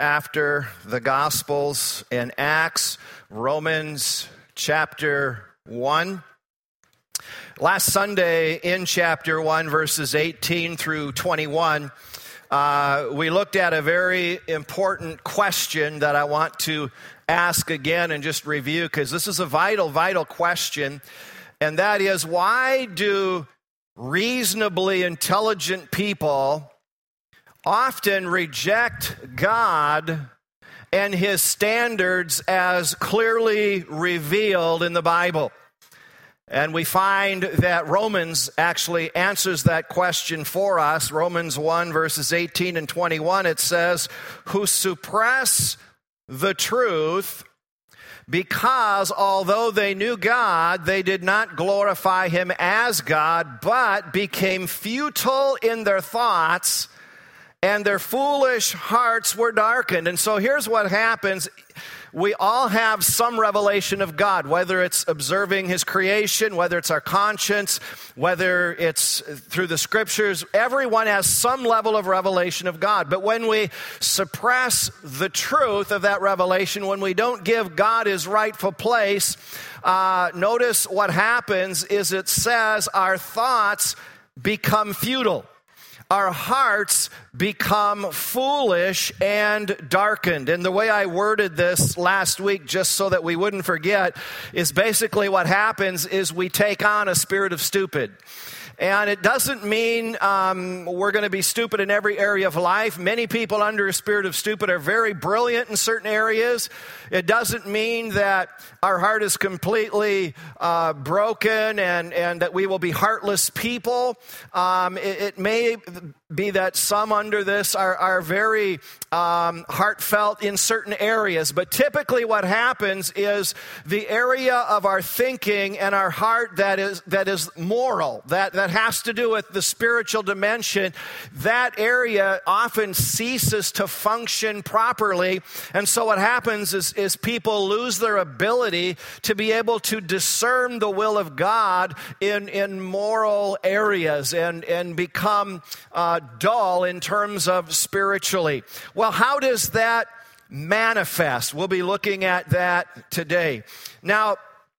after the Gospels and Acts, Romans chapter 1. Last Sunday in chapter 1, verses 18 through 21, we looked at a very important question that I want to ask again and just review, because this is a vital question, and that is, why do reasonably intelligent people often reject God and His standards as clearly revealed in the Bible? And we find that Romans actually answers that question for us. Romans 1, verses 18 and 21, it says, "Who suppress the truth, because although they knew God, they did not glorify Him as God, but became futile in their thoughts, and their foolish hearts were darkened." And so here's what happens. We all have some revelation of God, whether it's observing His creation, whether it's our conscience, whether it's through the Scriptures. Everyone has some level of revelation of God. But when we suppress the truth of that revelation, when we don't give God His rightful place, notice what happens is it says our thoughts become futile. Our hearts become foolish and darkened. And the way I worded this last week, just so that we wouldn't forget, is basically what happens is we take on a spirit of stupid. And it doesn't mean we're going to be stupid in every area of life. Many people under a spirit of stupid are very brilliant in certain areas. It doesn't mean that our heart is completely broken and that we will be heartless people. It may be that some under this are very heartfelt in certain areas. But typically what happens is the area of our thinking and our heart that is moral, that has to do with the spiritual dimension, that area often ceases to function properly. And so what happens is people lose their ability to be able to discern the will of God in moral areas and become dull in terms of spiritually. Well, how does that manifest? We'll be looking at that today. Now,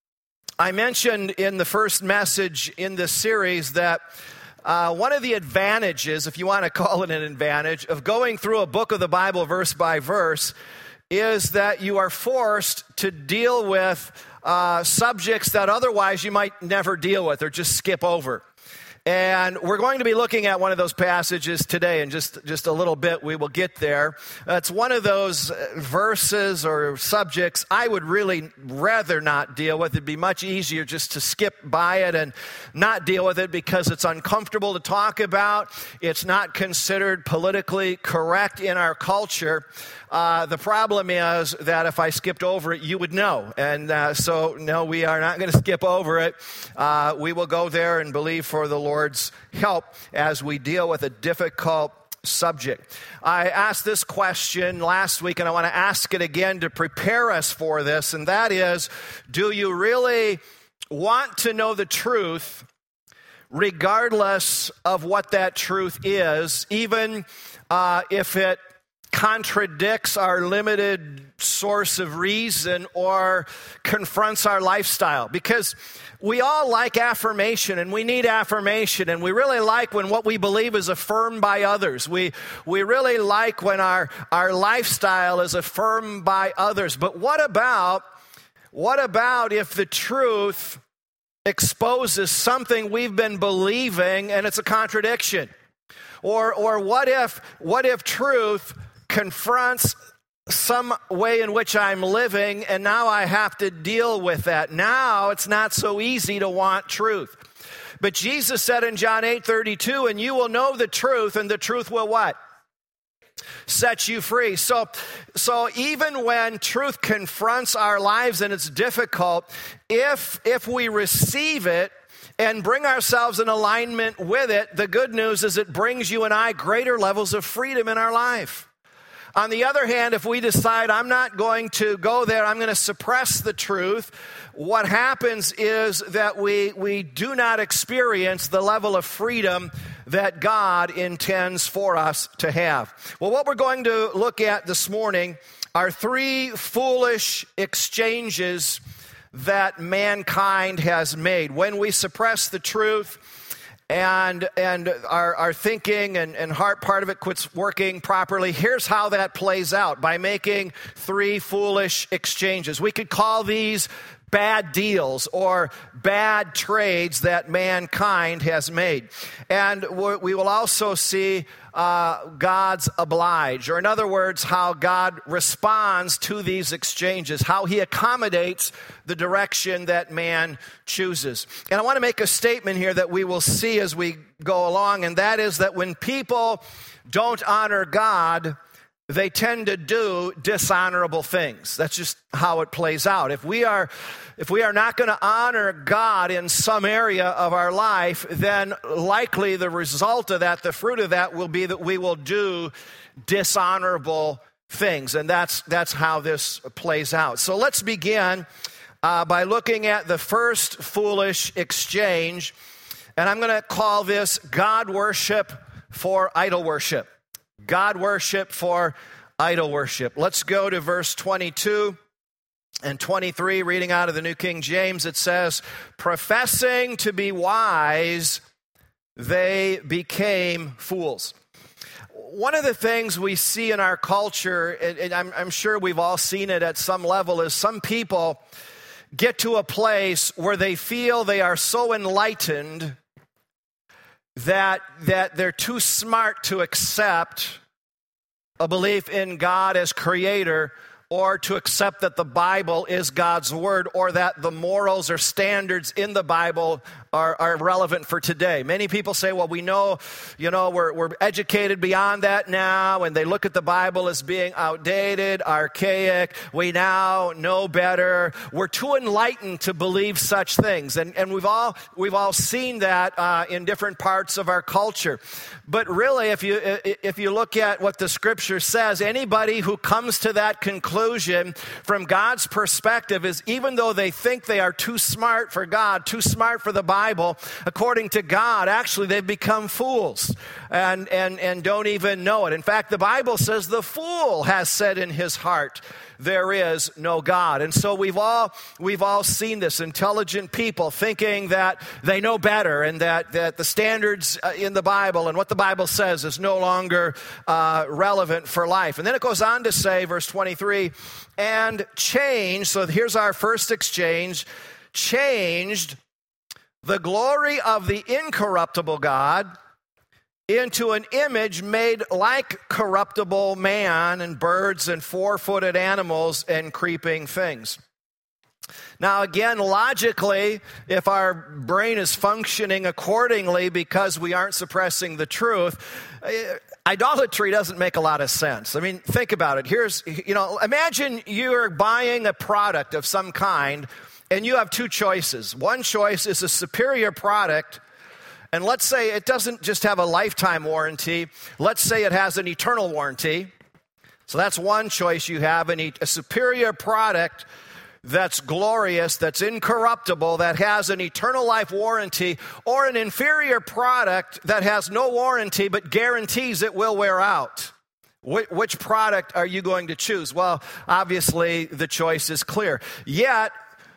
I mentioned in the first message in this series that one of the advantages, if you want to call it an advantage, of going through a book of the Bible verse by verse is that you are forced to deal with subjects that otherwise you might never deal with or just skip over. And we're going to be looking at one of those passages today in just a little bit. We will get there. It's one of those verses or subjects I would really rather not deal with. It'd be much easier just to skip by it and not deal with it because it's uncomfortable to talk about. It's not considered politically correct in our culture. The problem is that if I skipped over it, you would know. And so, no, we are not going to skip over it. We will go there and believe for the Lord's help as we deal with a difficult subject. I asked this question last week, and I want to ask it again to prepare us for this, and that is, do you really want to know the truth regardless of what that truth is, even if it contradicts our limited source of reason or confronts our lifestyle? Because we all like affirmation, and we need affirmation, and we really like when what we believe is affirmed by others. We really like when our lifestyle is affirmed by others. But what about if the truth exposes something we've been believing and it's a contradiction? Or what if truth confronts some way in which I'm living, and now I have to deal with that? Now it's not so easy to want truth. But Jesus said in John 8:32, "And you will know the truth, and the truth will" what? Set you free. So even when truth confronts our lives and it's difficult, if we receive it and bring ourselves in alignment with it, the good news is it brings you and I greater levels of freedom in our life. On the other hand, if we decide I'm not going to go there, I'm going to suppress the truth, what happens is that we do not experience the level of freedom that God intends for us to have. Well, what we're going to look at this morning are 3 foolish exchanges that mankind has made. When we suppress the truth and our thinking and heart part of it quits working properly, here's how that plays out, by making 3 foolish exchanges. We could call these bad deals or bad trades that mankind has made. And we will also see God's oblige, or in other words, how God responds to these exchanges, how he accommodates the direction that man chooses. And I want to make a statement here that we will see as we go along, and that is that when people don't honor God, they tend to do dishonorable things. That's just how it plays out. If we are not going to honor God in some area of our life, then likely the result of that, the fruit of that, will be that we will do dishonorable things. And that's how this plays out. So let's begin by looking at the first foolish exchange. And I'm going to call this God worship for idol worship. God worship for idol worship. Let's go to verse 22 and 23, reading out of the New King James. It says, professing to be wise, they became fools. One of the things we see in our culture, and I'm sure we've all seen it at some level, is some people get to a place where they feel they are so enlightened that they're too smart to accept a belief in God as creator, or to accept that the Bible is God's word, or that the morals or standards in the Bible are relevant for today. Many people say, well, we know, we're educated beyond that now, and they look at the Bible as being outdated, archaic. We now know better. We're too enlightened to believe such things. And we've all seen that in different parts of our culture. But really, if you look at what the Scripture says, anybody who comes to that conclusion from God's perspective is, even though they think they are too smart for God, too smart for the Bible, according to God, actually they've become fools and don't even know it. In fact, the Bible says the fool has said in his heart, there is no God. And so we've all seen this, intelligent people thinking that they know better, and that the standards in the Bible and what the Bible says is no longer relevant for life. And then it goes on to say, verse 23, and changed, so here's our first exchange, changed the glory of the incorruptible God into an image made like corruptible man and birds and four-footed animals and creeping things. Now, again, logically, if our brain is functioning accordingly because we aren't suppressing the truth, idolatry doesn't make a lot of sense. I mean, think about it. Imagine you're buying a product of some kind, and you have 2 choices. One choice is a superior product, and let's say it doesn't just have a lifetime warranty. Let's say it has an eternal warranty. So that's one choice you have, a superior product that's glorious, that's incorruptible, that has an eternal life warranty, or an inferior product that has no warranty but guarantees it will wear out. Which product are you going to choose? Well, obviously the choice is clear. Yet,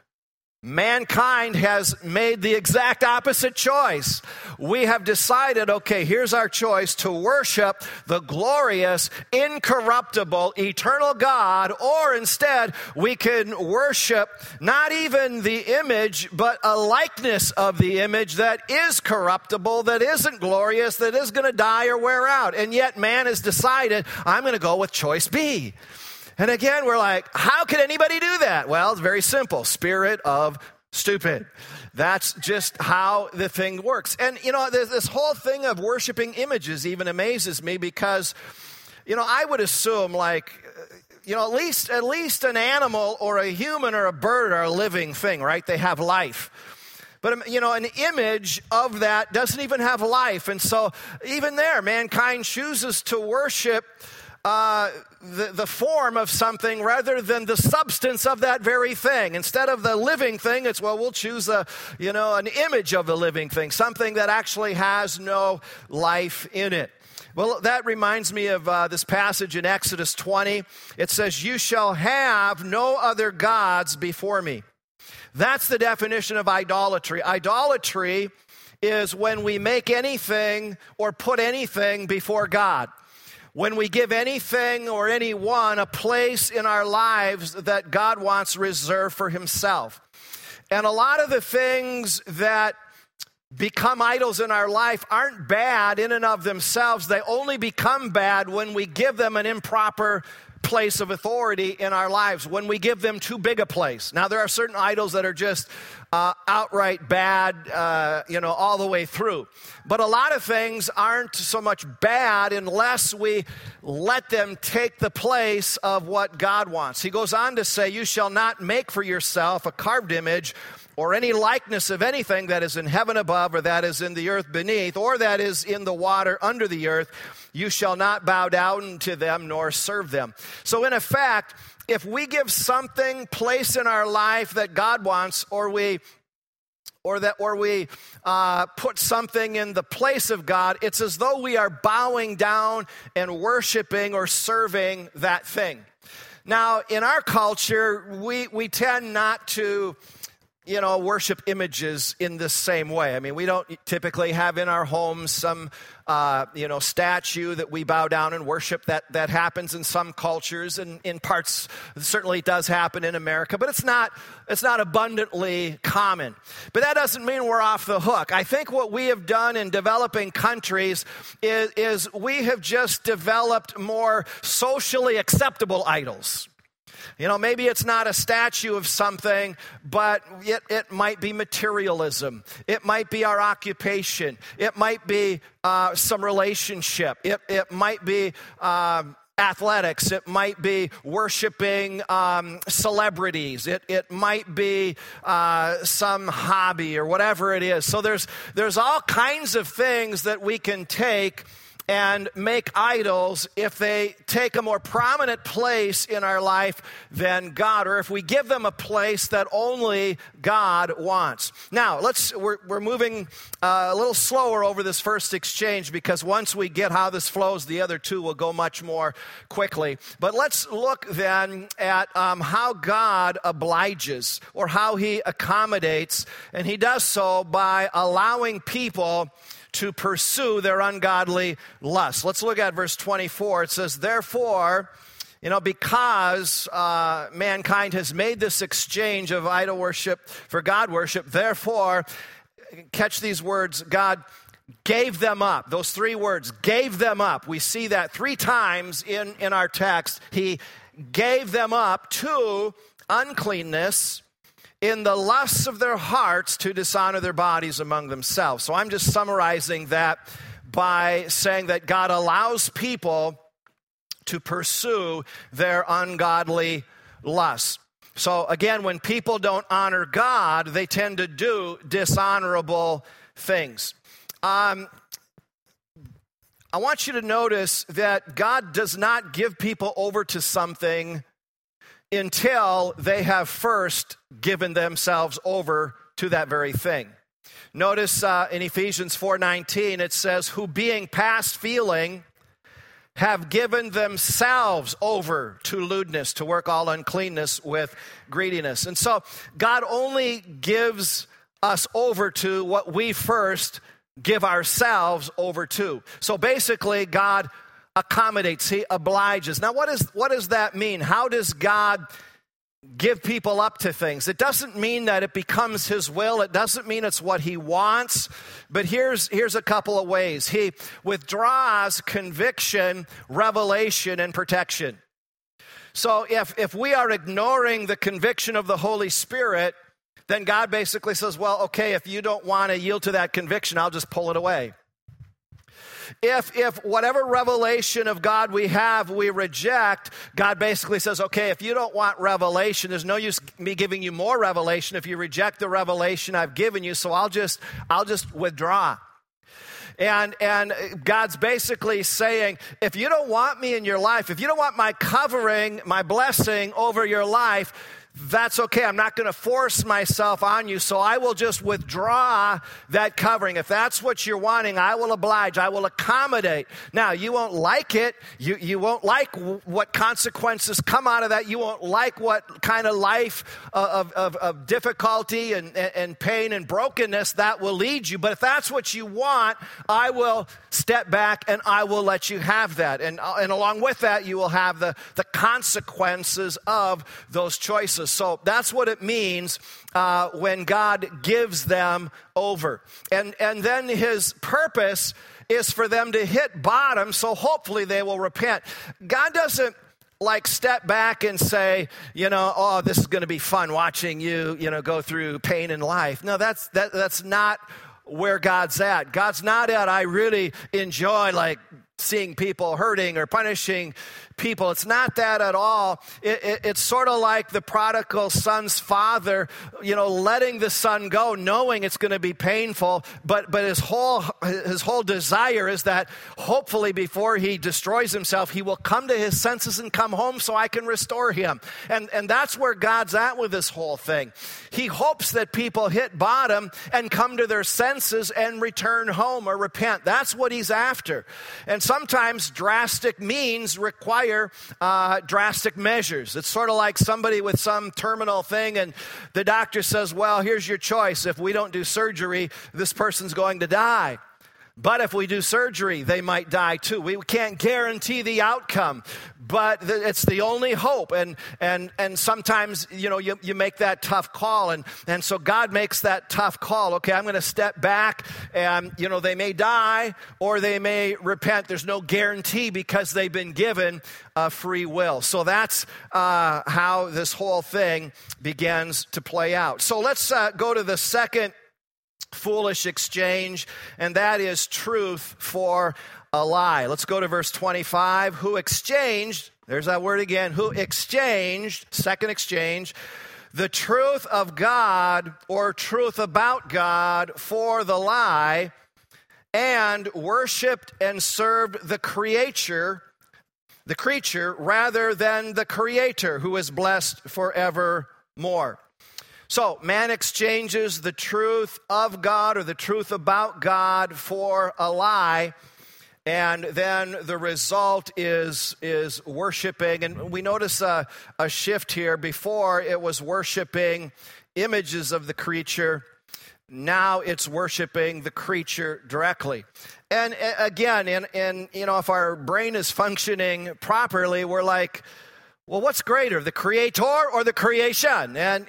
mankind has made the exact opposite choice. We have decided, okay, here's our choice: to worship the glorious, incorruptible, eternal God, or instead we can worship not even the image, but a likeness of the image that is corruptible, that isn't glorious, that is going to die or wear out. And yet man has decided, I'm going to go with choice B. And again, we're like, how could anybody do that? Well, it's very simple. Spirit of stupid. That's just how the thing works. And, this whole thing of worshiping images even amazes me because, I would assume at least an animal or a human or a bird are a living thing, right? They have life. But, an image of that doesn't even have life. And so even there, mankind chooses to worship the form of something rather than the substance of that very thing. Instead of the living thing, it's, well, we'll choose an image of the living thing, something that actually has no life in it. Well, that reminds me of this passage in Exodus 20. It says, "You shall have no other gods before me." That's the definition of idolatry. Idolatry is when we make anything or put anything before God. When we give anything or anyone a place in our lives that God wants reserved for himself. And a lot of the things that become idols in our life aren't bad in and of themselves. They only become bad when we give them an improper place of authority in our lives, when we give them too big a place. Now, there are certain idols that are just outright bad, all the way through. But a lot of things aren't so much bad unless we let them take the place of what God wants. He goes on to say, "You shall not make for yourself a carved image or any likeness of anything that is in heaven above, or that is in the earth beneath, or that is in the water under the earth. You shall not bow down to them nor serve them." So in effect, if we give something place in our life that God wants, or we put something in the place of God, it's as though we are bowing down and worshiping or serving that thing. Now, in our culture, we tend not to worship images in the same way. I mean, we don't typically have in our homes some, statue that we bow down and worship. That happens in some cultures, and in parts, it certainly does happen in America, but it's not abundantly common. But that doesn't mean we're off the hook. I think what we have done in developing countries is we have just developed more socially acceptable idols. Maybe it's not a statue of something, but it might be materialism. It might be our occupation. It might be some relationship. It might be athletics. It might be worshiping celebrities. It might be some hobby or whatever it is. So there's all kinds of things that we can take and make idols if they take a more prominent place in our life than God, or if we give them a place that only God wants. Now, we're moving a little slower over this first exchange, because once we get how this flows, the other two will go much more quickly. But let's look then at how God obliges, or how he accommodates, and he does so by allowing people to pursue their ungodly lust. Let's look at verse 24. It says, "Therefore, because mankind has made this exchange of idol worship for God worship, therefore," catch these words, "God gave them up." Those three words, gave them up. We see that 3 times in our text. He gave them up to uncleanness in the lusts of their hearts, to dishonor their bodies among themselves. So I'm just summarizing that by saying that God allows people to pursue their ungodly lusts. So again, when people don't honor God, they tend to do dishonorable things. I want you to notice that God does not give people over to something until they have first given themselves over to that very thing. Notice in Ephesians 4:19, it says, "Who being past feeling have given themselves over to lewdness, to work all uncleanness with greediness." And so God only gives us over to what we first give ourselves over to. So basically, God accommodates, he obliges. Now, what does that mean? How does God give people up to things? It doesn't mean that it becomes his will. It doesn't mean it's what he wants. But here's a couple of ways. He withdraws conviction, revelation, and protection. So if we are ignoring the conviction of the Holy Spirit, then God basically says, well, okay, if you don't want to yield to that conviction, I'll just pull it away. If whatever revelation of God we have, we reject, God basically says, okay, if you don't want revelation, there's no use me giving you more revelation if you reject the revelation I've given you, so I'll just withdraw. And God's basically saying, if you don't want me in your life, if you don't want my covering, my blessing over your life, that's okay. I'm not going to force myself on you, so I will just withdraw that covering. If that's what you're wanting, I will oblige. I will accommodate. Now, you won't like it. You won't like what consequences come out of that. You won't like what kind of life of difficulty and pain and brokenness that will lead you. But if that's what you want, I will step back and I will let you have that. And along with that, you will have the consequences of those choices. So that's what it means when God gives them over. And then his purpose is for them to hit bottom, so hopefully they will repent. God doesn't step back and say, oh, this is going to be fun watching you, go through pain in life. No, that's not where God's at. God's not at, I really enjoy seeing people hurting or punishing people. It's not that at all. It's sort of like the prodigal son's father, letting the son go, knowing it's going to be painful, but his whole desire is that hopefully before he destroys himself, he will come to his senses and come home so I can restore him. And that's where God's at with this whole thing. He hopes that people hit bottom and come to their senses and return home or repent. That's what he's after. And sometimes drastic means require drastic measures. It's sort of like somebody with some terminal thing and the doctor says, well, here's your choice. If we don't do surgery, this person's going to die. But if we do surgery, they might die too. We can't guarantee the outcome, but it's the only hope. And sometimes, you make that tough call. And so God makes that tough call. Okay, I'm going to step back and, they may die or they may repent. There's no guarantee because they've been given a free will. So that's how this whole thing begins to play out. So let's go to the second foolish exchange, and that is truth for a lie. Let's go to verse 25. Who exchanged, there's that word again, who exchanged, second exchange, the truth of God or truth about God for the lie, and worshiped and served the creature rather than the Creator, who is blessed forevermore. So, man exchanges the truth of God or the truth about God for a lie, and then the result is worshiping. And we notice a shift here. Before, it was worshiping images of the creature. Now it's worshiping the creature directly. And again, if our brain is functioning properly, we're like, well, what's greater, the creator or the creation? And,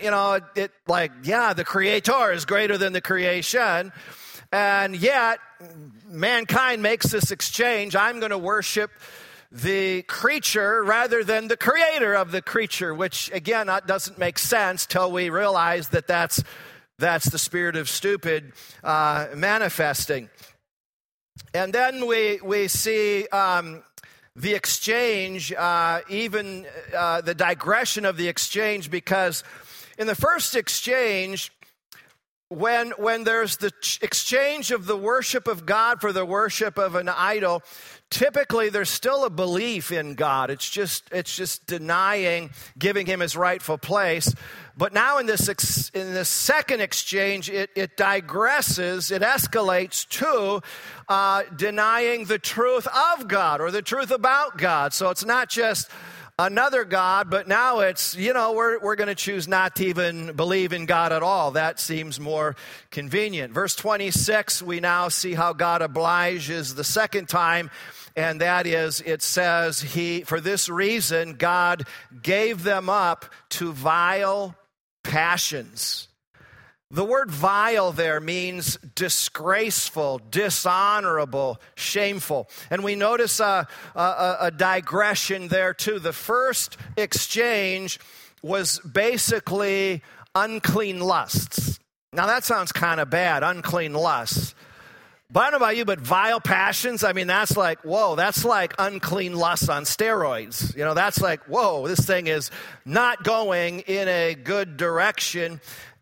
the creator is greater than the creation. And yet, mankind makes this exchange. I'm going to worship the creature rather than the creator of the creature, which, again, that doesn't make sense till we realize that that's the spirit of stupid manifesting. And then we see the exchange, even the digression of the exchange, because in the first exchange, when there's the exchange of the worship of God for the worship of an idol, typically there's still a belief in God. It's just denying, giving him his rightful place. But now in this second exchange, it digresses, it escalates to denying the truth of God or the truth about God. So it's not just another God, but now it's, we're going to choose not to even believe in God at all. That seems more convenient. Verse 26, we now see how God obliges the second time, and that is, it says, for this reason, God gave them up to vile passions. The word vile there means disgraceful, dishonorable, shameful. And we notice a digression there too. The first exchange was basically unclean lusts. Now that sounds kind of bad, unclean lusts. But I don't know about you, but vile passions, that's like, whoa, that's like unclean lusts on steroids. That's like, whoa, this thing is not going in a good direction.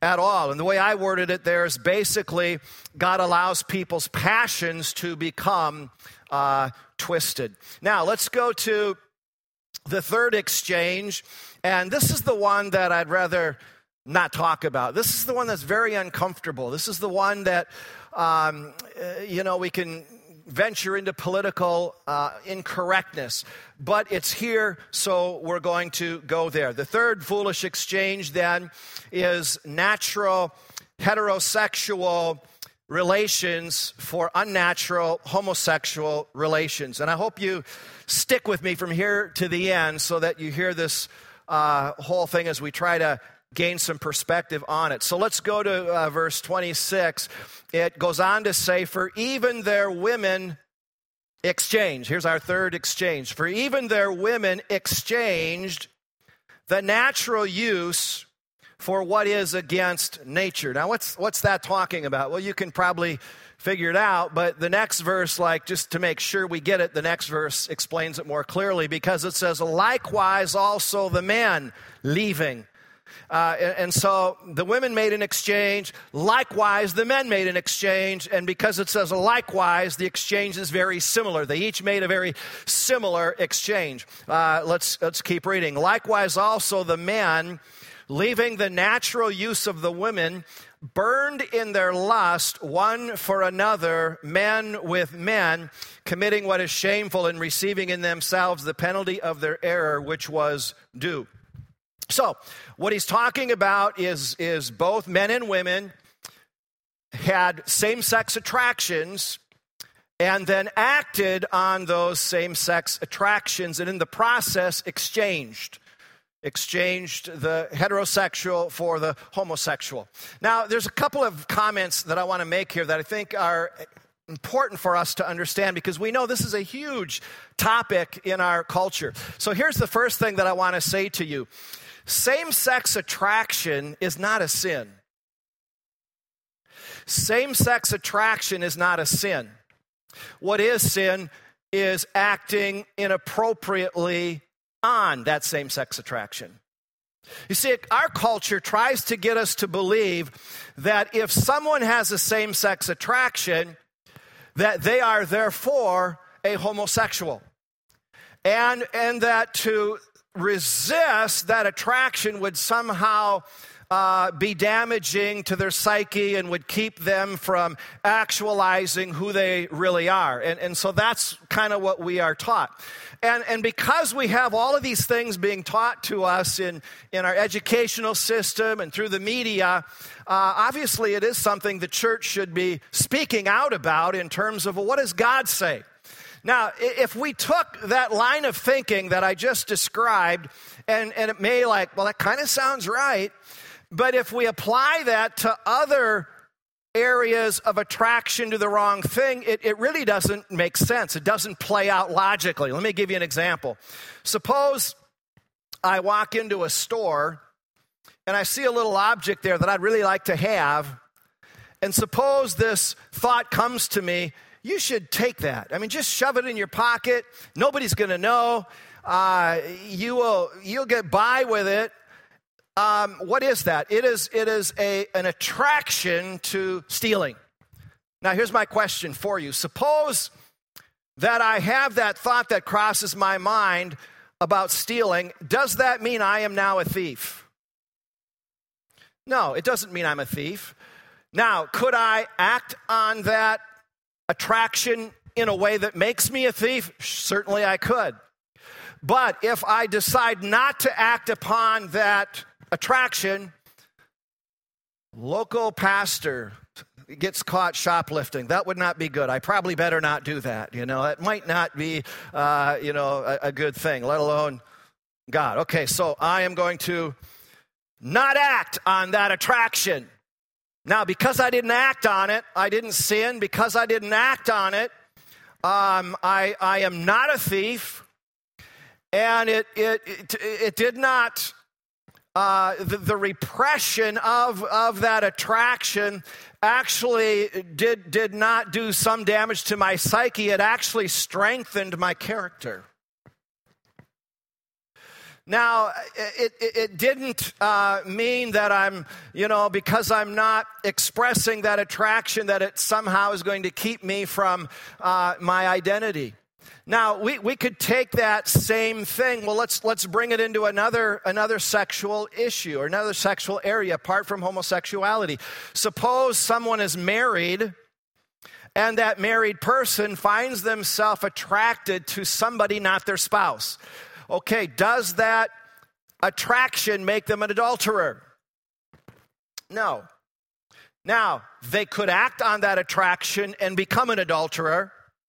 at all. And the way I worded it there is basically God allows people's passions to become twisted. Now, let's go to the third exchange, and this is the one that I'd rather not talk about. This is the one that's very uncomfortable. This is the one that, we can venture into political incorrectness, but it's here, so we're going to go there. The third foolish exchange, then, is natural heterosexual relations for unnatural homosexual relations. And I hope you stick with me from here to the end so that you hear this whole thing as we try to gain some perspective on it. So let's go to verse 26. It goes on to say, for even their women exchange. Here's our third exchange. For even their women exchanged the natural use for what is against nature. Now, what's that talking about? Well, you can probably figure it out, but the next verse, just to make sure we get it, the next verse explains it more clearly, because it says, likewise also the men leaving. And so the women made an exchange. Likewise, the men made an exchange. And because it says likewise, the exchange is very similar. They each made a very similar exchange. Let's keep reading. Likewise, also the men, leaving the natural use of the women, burned in their lust one for another, men with men, committing what is shameful and receiving in themselves the penalty of their error, which was due. So, what he's talking about is both men and women had same-sex attractions and then acted on those same-sex attractions, and in the process exchanged the heterosexual for the homosexual. Now, there's a couple of comments that I want to make here that I think are important for us to understand, because we know this is a huge topic in our culture. So here's the first thing that I want to say to you. Same-sex attraction is not a sin. Same-sex attraction is not a sin. What is sin is acting inappropriately on that same-sex attraction. You see, our culture tries to get us to believe that if someone has a same-sex attraction, that they are therefore a homosexual. And that to resist that attraction would somehow be damaging to their psyche and would keep them from actualizing who they really are. And so that's kind of what we are taught. And because we have all of these things being taught to us in our educational system and through the media, obviously it is something the church should be speaking out about in terms of, well, what does God say? Now, if we took that line of thinking that I just described, and it may well, that kind of sounds right, but if we apply that to other areas of attraction to the wrong thing, it really doesn't make sense. It doesn't play out logically. Let me give you an example. Suppose I walk into a store and I see a little object there that I'd really like to have, and suppose this thought comes to me, you should take that. I mean, just shove it in your pocket. Nobody's going to know. You'll get by with it. What is that? It is an attraction to stealing. Now, here's my question for you. Suppose that I have that thought that crosses my mind about stealing. Does that mean I am now a thief? No, it doesn't mean I'm a thief. Now, could I act on that attraction in a way that makes me a thief? Certainly I could. But if I decide not to act upon that attraction, local pastor gets caught shoplifting. That would not be good. I probably better not do that. That might not be, a good thing, let alone God. Okay, so I am going to not act on that attraction. Now, because I didn't act on it, I didn't sin. Because I didn't act on it, I am not a thief, and it did not. The repression of that attraction actually did not do some damage to my psyche. It actually strengthened my character. Now, it didn't mean that I'm, because I'm not expressing that attraction, that it somehow is going to keep me from my identity. Now, we could take that same thing. Well, let's bring it into another sexual issue or another sexual area apart from homosexuality. Suppose someone is married and that married person finds themselves attracted to somebody not their spouse. Okay, does that attraction make them an adulterer? No. Now, they could act on that attraction and become an adulterer.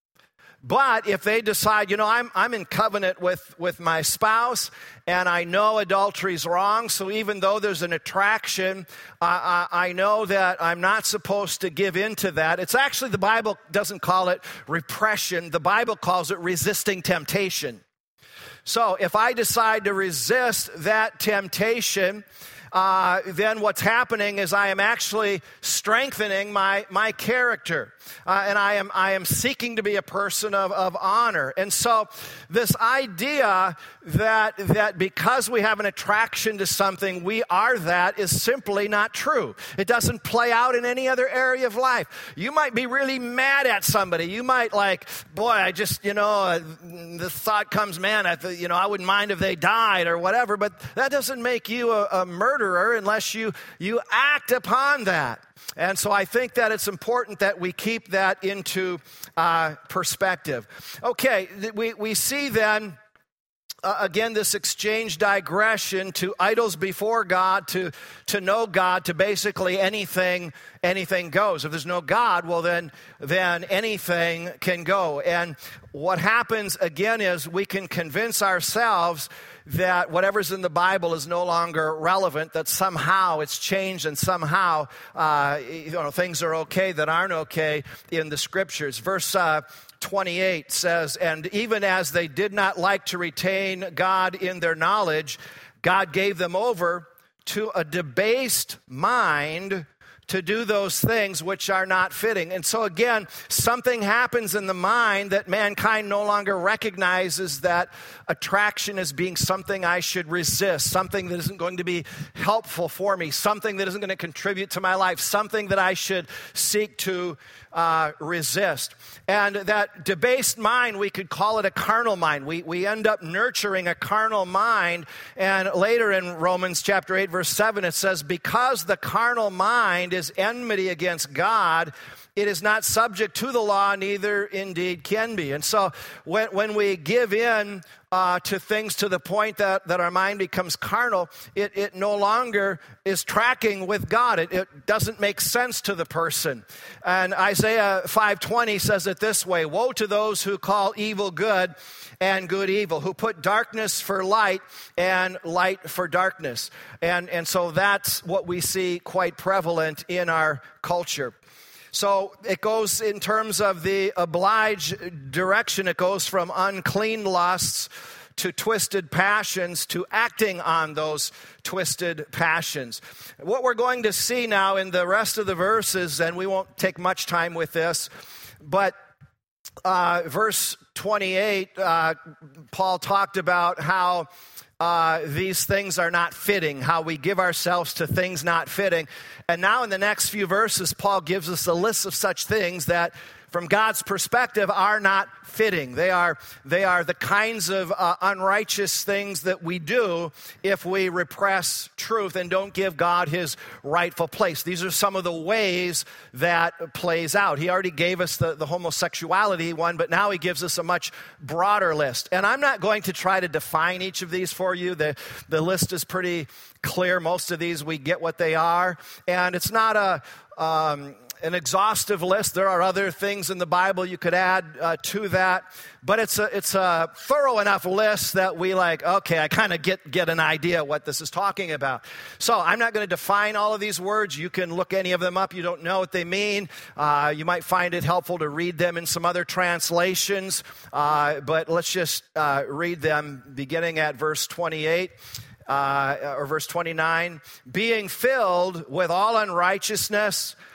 But if they decide, I'm in covenant with my spouse, and I know adultery is wrong, so even though there's an attraction, I know that I'm not supposed to give in to that. It's actually, the Bible doesn't call it repression. The Bible calls it resisting temptation. So if I decide to resist that temptation, then what's happening is I am actually strengthening my character, and I am seeking to be a person of honor. And so this idea that because we have an attraction to something, we are that, is simply not true. It doesn't play out in any other area of life. You might be really mad at somebody. You might I just, the thought comes, man, I wouldn't mind if they died or whatever, but that doesn't make you a murderer unless you act upon that. And so I think that it's important that we keep that into perspective. Okay, we see then, again, this exchange digression to idols before God, to know God, to basically anything goes. If there's no God, well then anything can go. And what happens again is we can convince ourselves that whatever's in the Bible is no longer relevant, that somehow it's changed and somehow things are okay that aren't okay in the Scriptures. Verse 28 says, "And even as they did not like to retain God in their knowledge, God gave them over to a debased mind to do those things which are not fitting." And so again, something happens in the mind that mankind no longer recognizes that attraction as being something I should resist, something that isn't going to be helpful for me, something that isn't going to contribute to my life, something that I should seek to resist. And that debased mind, we could call it a carnal mind. We end up nurturing a carnal mind. And later in Romans chapter 8, verse 7, it says, "Because the carnal mind is enmity against God, it is not subject to the law, neither indeed can be." And so when we give in to things to the point that our mind becomes carnal, it no longer is tracking with God. It doesn't make sense to the person. And Isaiah 5:20 says it this way, "Woe to those who call evil good and good evil, who put darkness for light and light for darkness." And so that's what we see quite prevalent in our culture. So it goes in terms of the obliged direction. It goes from unclean lusts to twisted passions to acting on those twisted passions. What we're going to see now in the rest of the verses, and we won't take much time with this, but verse 28, Paul talked about how these things are not fitting, how we give ourselves to things not fitting. And now in the next few verses, Paul gives us a list of such things that from God's perspective are not fitting. They are the kinds of unrighteous things that we do if we repress truth and don't give God his rightful place. These are some of the ways that plays out. He already gave us the homosexuality one, but now he gives us a much broader list. And I'm not going to try to define each of these for you. The list is pretty clear. Most of these, we get what they are. And it's not an exhaustive list. There are other things in the Bible you could add to that, but it's a thorough enough list that we okay, I kind of get an idea what this is talking about. So I'm not going to define all of these words. You can look any of them up. You don't know what they mean. You might find it helpful to read them in some other translations, but let's just read them beginning at verse 28. Or verse 29, "Being filled with all unrighteousness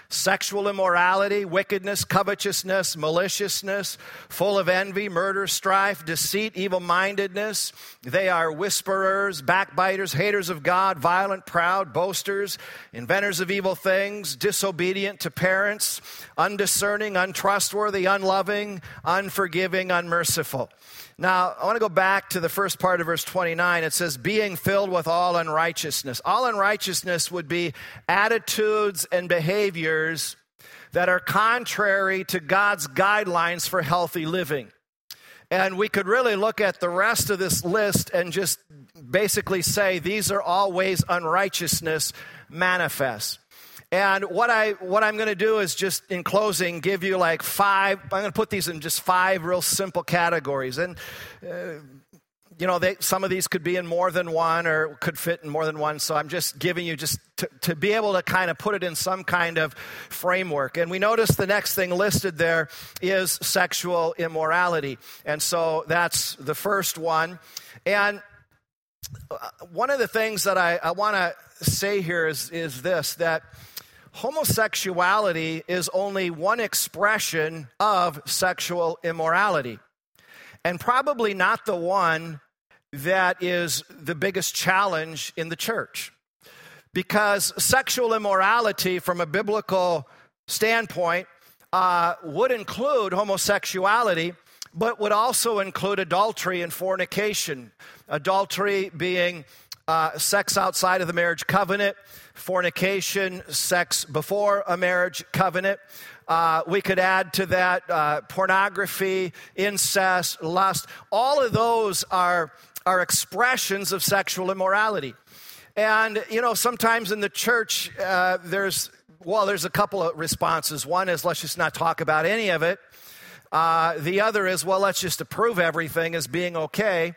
sexual immorality, wickedness, covetousness, maliciousness, full of envy, murder, strife, deceit, evil-mindedness. They are whisperers, backbiters, haters of God, violent, proud, boasters, inventors of evil things, disobedient to parents, undiscerning, untrustworthy, unloving, unforgiving, unmerciful. Now, I want to go back to the first part of verse 29. It says, being filled with all unrighteousness. All unrighteousness would be attitudes and behaviors that are contrary to God's guidelines for healthy living. And we could really look at the rest of this list and just basically say these are all ways unrighteousness manifests. And what I'm going to do is just in closing give you like five. I'm going to put these in just five real simple categories. And some of these could be in more than one or could fit in more than one. So I'm just giving you just to be able to kind of put it in some kind of framework. And we notice the next thing listed there is sexual immorality. And so that's the first one. And one of the things that I want to say here is this, that homosexuality is only one expression of sexual immorality, and probably not the one that is the biggest challenge in the church. Because sexual immorality from a biblical standpoint would include homosexuality, but would also include adultery and fornication. Adultery being sex outside of the marriage covenant, fornication, sex before a marriage covenant. We could add to that pornography, incest, lust. All of those are expressions of sexual immorality. And, sometimes in the church, there's a couple of responses. One is, let's just not talk about any of it. The other is, let's just approve everything as being okay.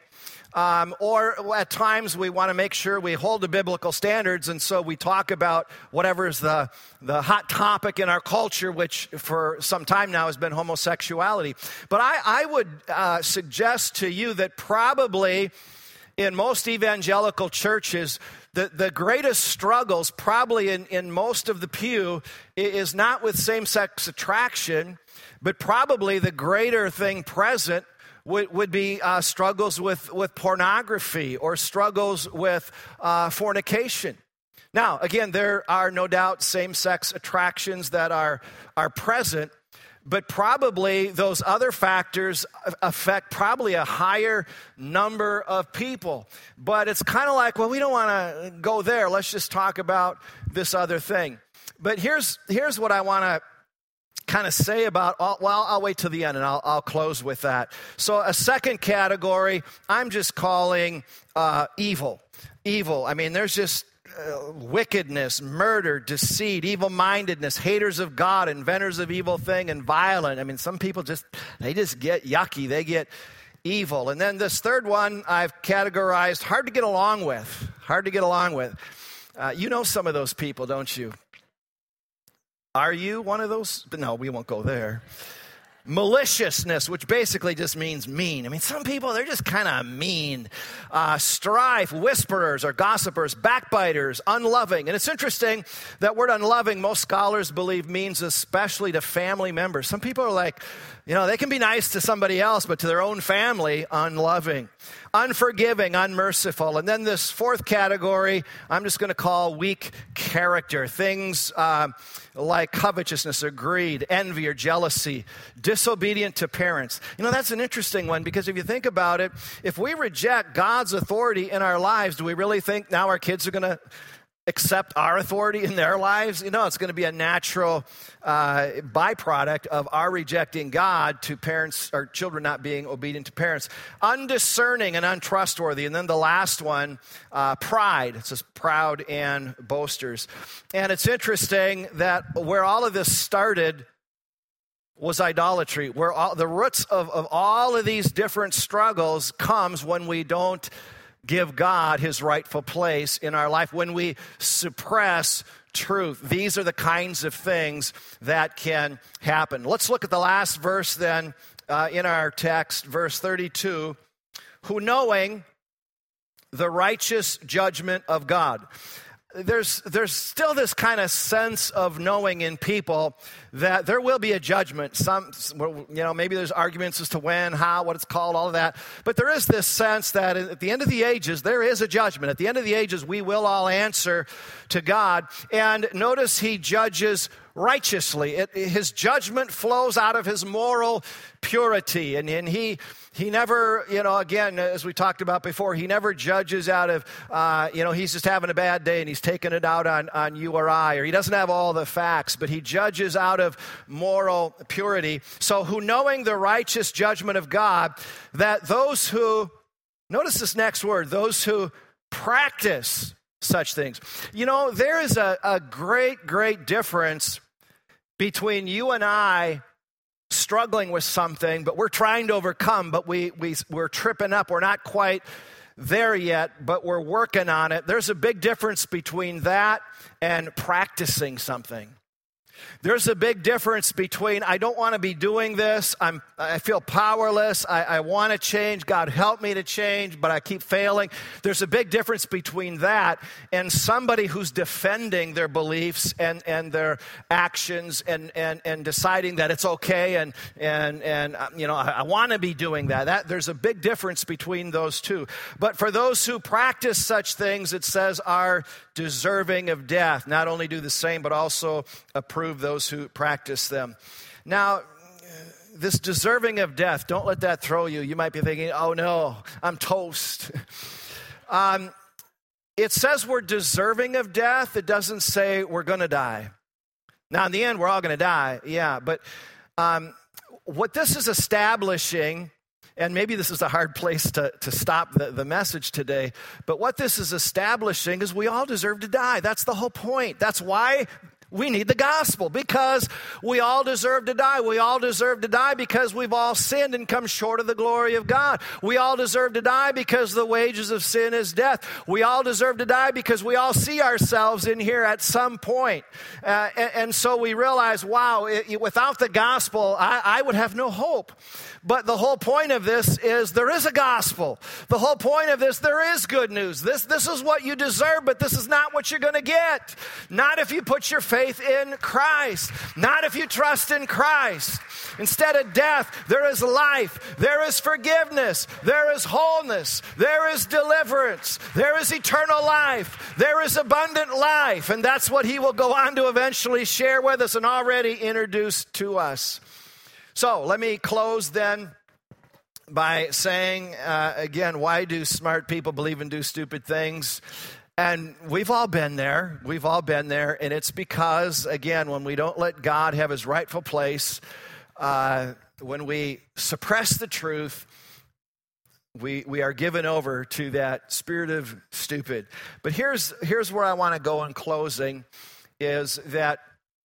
Or at times we want to make sure we hold the biblical standards, and so we talk about whatever is the hot topic in our culture, which for some time now has been homosexuality. But I would suggest to you that probably in most evangelical churches, the greatest struggles probably in most of the pew is not with same-sex attraction, but probably the greater thing present would be struggles with pornography or struggles with fornication. Now, again, there are no doubt same-sex attractions that are present, but probably those other factors affect probably a higher number of people. But it's kind of like, we don't want to go there. Let's just talk about this other thing. But here's what I want to kind of say about, I'll wait till the end and I'll close with that. So a second category, I'm just calling evil. Evil. I mean, there's just wickedness, murder, deceit, evil-mindedness, haters of God, inventors of evil thing, and violent. I mean, some people just get yucky. They get evil. And then this third one I've categorized hard to get along with. Hard to get along with. You know some of those people, don't you? Are you one of those? But no, we won't go there. Maliciousness, which basically just means mean. I mean, some people, they're just kind of mean. Strife, whisperers or gossipers, backbiters, unloving. And it's interesting, that word unloving, most scholars believe means especially to family members. Some people are like, they can be nice to somebody else, but to their own family, unloving. Unforgiving, unmerciful. And then this fourth category, I'm just going to call weak character. Things like covetousness or greed, envy or jealousy, disobedient to parents. That's an interesting one, because if you think about it, if we reject God's authority in our lives, do we really think now our kids are going to accept our authority in their lives? It's going to be a natural byproduct of our rejecting God to parents or children not being obedient to parents. Undiscerning and untrustworthy. And then the last one, pride. It says proud and boasters. And it's interesting that where all of this started was idolatry, where the roots of all of these different struggles comes when we don't give God his rightful place in our life, when we suppress truth. These are the kinds of things that can happen. Let's look at the last verse then in our text, verse 32. Who knowing the righteous judgment of God. there's still this kind of sense of knowing in people that there will be a judgment. Maybe there's arguments as to when, how, what it's called, all of that. But there is this sense that at the end of the ages, there is a judgment. At the end of the ages, we will all answer to God. And notice he judges righteously. His judgment flows out of his moral purity. And he never, again, as we talked about before, he never judges out of, he's just having a bad day and he's taking it out on you or I, or he doesn't have all the facts, but he judges out of moral purity. So who, knowing the righteous judgment of God, that those who, notice this next word, those who practice such things. There is a great, great difference between you and I struggling with something, but we're trying to overcome, but we're tripping up. We're not quite there yet, but we're working on it. There's a big difference between that and practicing something. There's a big difference between, I don't want to be doing this, I feel powerless, I want to change, God help me to change, but I keep failing. There's a big difference between that and somebody who's defending their beliefs and their actions and deciding that it's okay and I want to be doing that. There's a big difference between those two. But for those who practice such things, it says, are deserving of death. Not only do the same, but also approve those who practice them. Now, this deserving of death, don't let that throw you. You might be thinking, oh no, I'm toast. It says we're deserving of death. It doesn't say we're going to die. Now, in the end, we're all going to die, yeah. But what this is establishing, and maybe this is a hard place to stop the message today, but what this is establishing is we all deserve to die. That's the whole point. That's why we need the gospel, because we all deserve to die. We all deserve to die because we've all sinned and come short of the glory of God. We all deserve to die because the wages of sin is death. We all deserve to die because we all see ourselves in here at some point. And so we realize, wow, without the gospel, I would have no hope. But the whole point of this is there is a gospel. The whole point of this, there is good news. This is what you deserve, but this is not what you're going to get. Not if you put your faith in Christ. Not if you trust in Christ. Instead of death, there is life. There is forgiveness. There is wholeness. There is deliverance. There is eternal life. There is abundant life. And that's what he will go on to eventually share with us and already introduce to us. So let me close then by saying, again, why do smart people believe and do stupid things? And we've all been there. We've all been there. And it's because, again, when we don't let God have his rightful place, when we suppress the truth, we are given over to that spirit of stupid. But here's where I want to go in closing, is that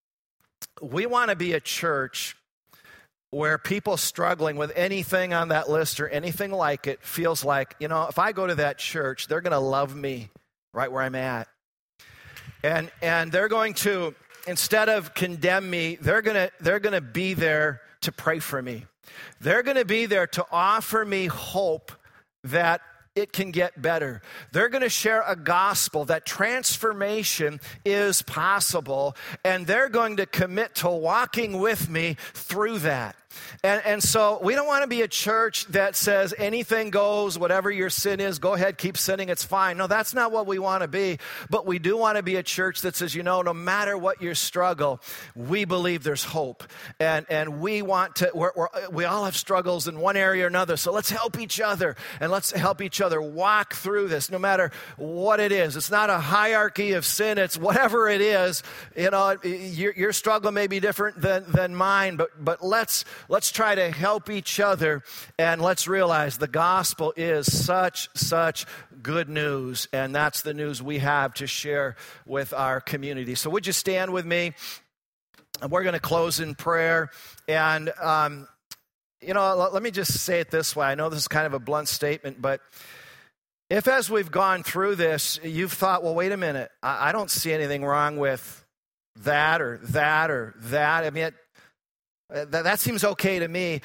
we want to be a church where people struggling with anything on that list or anything like it feels like, if I go to that church, they're going to love me right where I'm at. And they're going to, instead of condemn me, they're going to be there to pray for me. They're going to be there to offer me hope that it can get better. They're going to share a gospel that transformation is possible, and they're going to commit to walking with me through that. And so we don't want to be a church that says anything goes, whatever your sin is, go ahead, keep sinning, it's fine. No, that's not what we want to be. But we do want to be a church that says, no matter what your struggle, we believe there's hope. And we want to, we all have struggles in one area or another. So let's help each other, and let's help each other walk through this, no matter what it is. It's not a hierarchy of sin. It's whatever it is. Your struggle may be different than mine, but let's try to help each other, and let's realize the gospel is such good news, and that's the news we have to share with our community. So would you stand with me? And we're going to close in prayer. And, let me just say it this way. I know this is kind of a blunt statement, but if as we've gone through this, you've thought, well, wait a minute, I don't see anything wrong with that or that or that. I mean, that seems okay to me.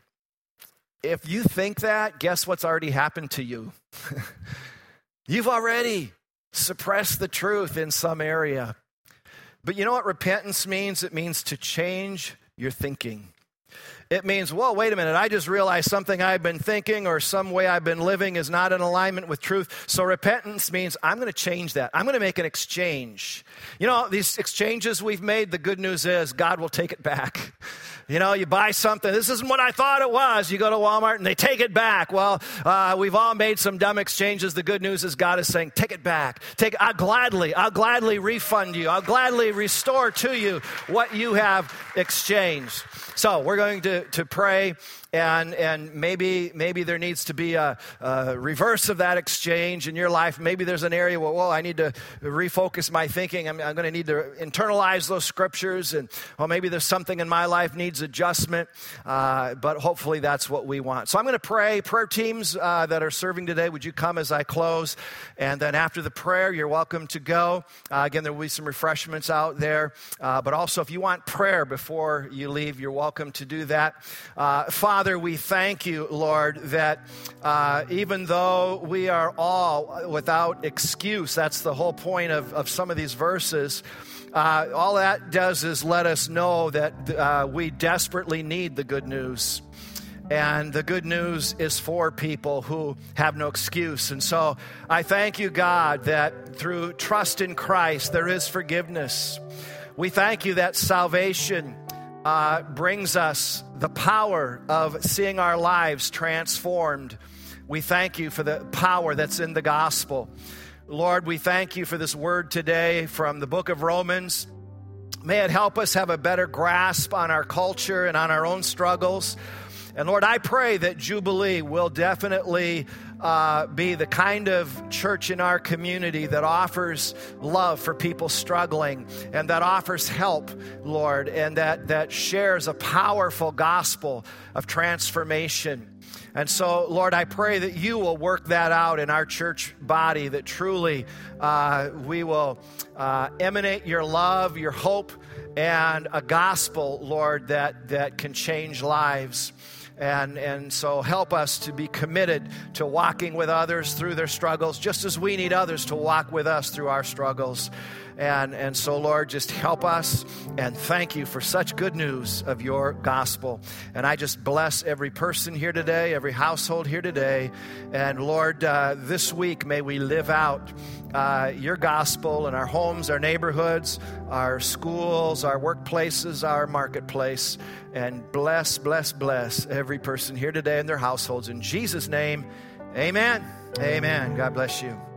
If you think that, guess what's already happened to you? You've already suppress the truth in some area. But you know what repentance means? It means to change your thinking. It means, well, wait a minute, I just realized something I've been thinking or some way I've been living is not in alignment with truth. So repentance means I'm going to change that. I'm going to make an exchange. You know, these exchanges we've made, the good news is God will take it back. You know, you buy something, this isn't what I thought it was. You go to Walmart and they take it back. Well, we've all made some dumb exchanges. The good news is God is saying, take it back. I'll gladly refund you. I'll gladly restore to you what you have exchanged. So we're going to pray, and maybe there needs to be a reverse of that exchange in your life. Maybe there's an area where, I need to refocus my thinking. I'm going to need to internalize those scriptures, and maybe there's something in my life needs adjustment, but hopefully that's what we want. So I'm going to pray. Prayer teams that are serving today, would you come as I close? And then after the prayer, you're welcome to go. Again, there will be some refreshments out there, but also if you want prayer before you leave, you're welcome to do that. Father, we thank you, Lord, that even though we are all without excuse, that's the whole point of some of these verses, all that does is let us know that we desperately need the good news. And the good news is for people who have no excuse. And so I thank you, God, that through trust in Christ, there is forgiveness. We thank you that salvation brings us the power of seeing our lives transformed. We thank you for the power that's in the gospel. Lord, we thank you for this word today from the book of Romans. May it help us have a better grasp on our culture and on our own struggles. And Lord, I pray that Jubilee will definitely be the kind of church in our community that offers love for people struggling and that offers help, Lord, and that shares a powerful gospel of transformation. And so, Lord, I pray that you will work that out in our church body, that truly we will emanate your love, your hope, and a gospel, Lord, that can change lives. And so help us to be committed to walking with others through their struggles, just as we need others to walk with us through our struggles. And so, Lord, just help us, and thank you for such good news of your gospel. And I just bless every person here today, every household here today. And Lord, this week may we live out your gospel in our homes, our neighborhoods, our schools, our workplaces, our marketplace. And bless every person here today and their households. In Jesus' name, amen. Amen. God bless you.